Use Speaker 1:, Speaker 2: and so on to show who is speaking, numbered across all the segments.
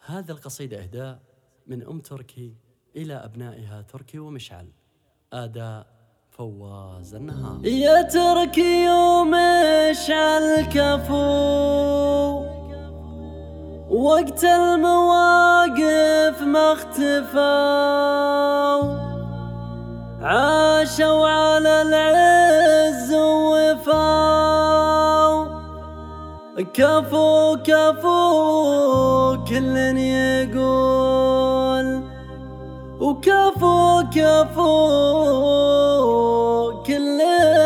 Speaker 1: هذه القصيدة إهداء من أم تركي إلى أبنائها تركي ومشعل. أداء فواز النهار.
Speaker 2: يا تركي ومشعل كفو وقت المواقف ما اختفوا، عاشوا على العز ووفاوا. كفو كفو كل يقول، وكفو كفو كل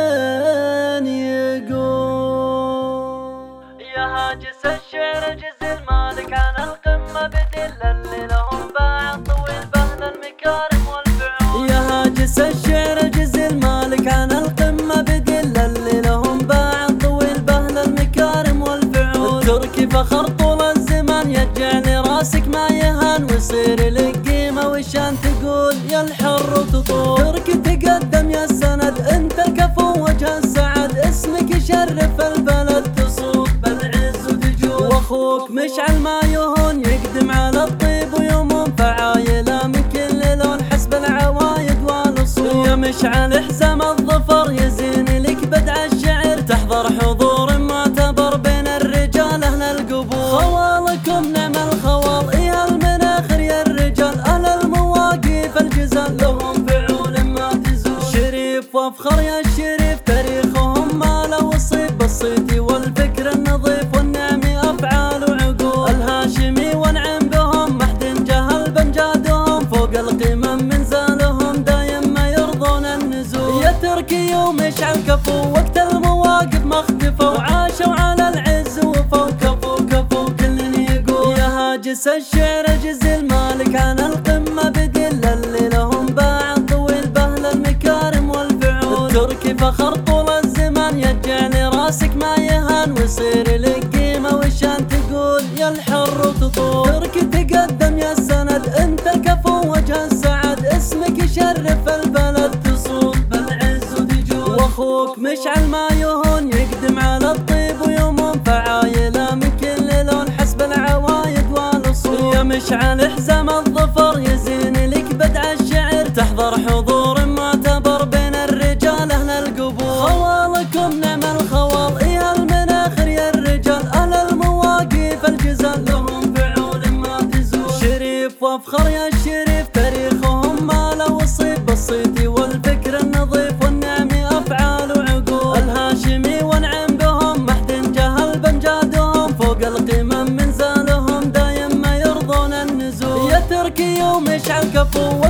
Speaker 2: يقول.
Speaker 3: يا هاجس الشعر جز المالك عن القمة بدل اللي لهم باع طويل بهن المكارم والفعول.
Speaker 2: يا هاجس الشعر جز المالك عن القمة بدل اللي لهم باع طويل بهن المكارم والفعول. التركي فخر طول الزمان يجعل راسك ما يهان ويصير لك قيمة وشان تقول يا الحر وتطول. تركي تقدم يا السند انت كفو وجه السعد، اسمك يشرف البلد تصوب بالعز وتجول. واخوك مشعل ما يهون يقدم على الطيب ويمون، فعايله من كل لون حسب العوايد والاصول. يا مشعل حزام الظفر يزين لك بدع الشعر، تحضر حضور معتبر بين الرجال اهل القبور. خوالكم نعم الخوال يا المناخر يا الرجال، اهل المواقف الجزال لهم فعول ما تزول. شريف وافخر يا الشريف تاريخهم ما له وصيف، بالصيت والفكر النظيف والنعمي افعال وعقول. الهاشمي وانعم بهم ما حد جهل بامجادهم، فوق القمم منزالهم دايم ما يرضون النزول. يا تركي ومشعل كفو وقت المواقف ما اختفوا، عاشوا على العز وفوا. كفو كفو كل يقول. يا هاجس الشعر جز المالك عن القمة بدل اللي لهم باع طويل بهل المكارم والفعول. التركي فخر طول الزمان يجعل راسك ما يهان ويصير لك قيمة وشان تقول يا الحر وتطول. تركي تقدم يا السند انت كفو وجه السعد، اسمك يشرف البلد تصول بالعز وتجول. واخوك مشعل ما يهون يقدم على الطيب ويمون، فعايله من كل لون حسب العوايد والاصول. يا مشعل حزام الظفر يزين لك بدع الشعر، تحضر حضور معتبر بين الرجال اهل القبور. خوالكم نعم الخوال يا المناخر يا الرجال، اهل المواقف الجزال لهم فعول ما تزول. شريف وافخر يا الشريف تاريخهم ما له وصيف، بالصيت والفكر النظيف والنعمي افعال وعقول. الهاشمي وانعم بهم ما حد جهل بامجادهم، فوق القمم منزالهم دايم ما يرضون النزول. يا تركي ومشعل كفو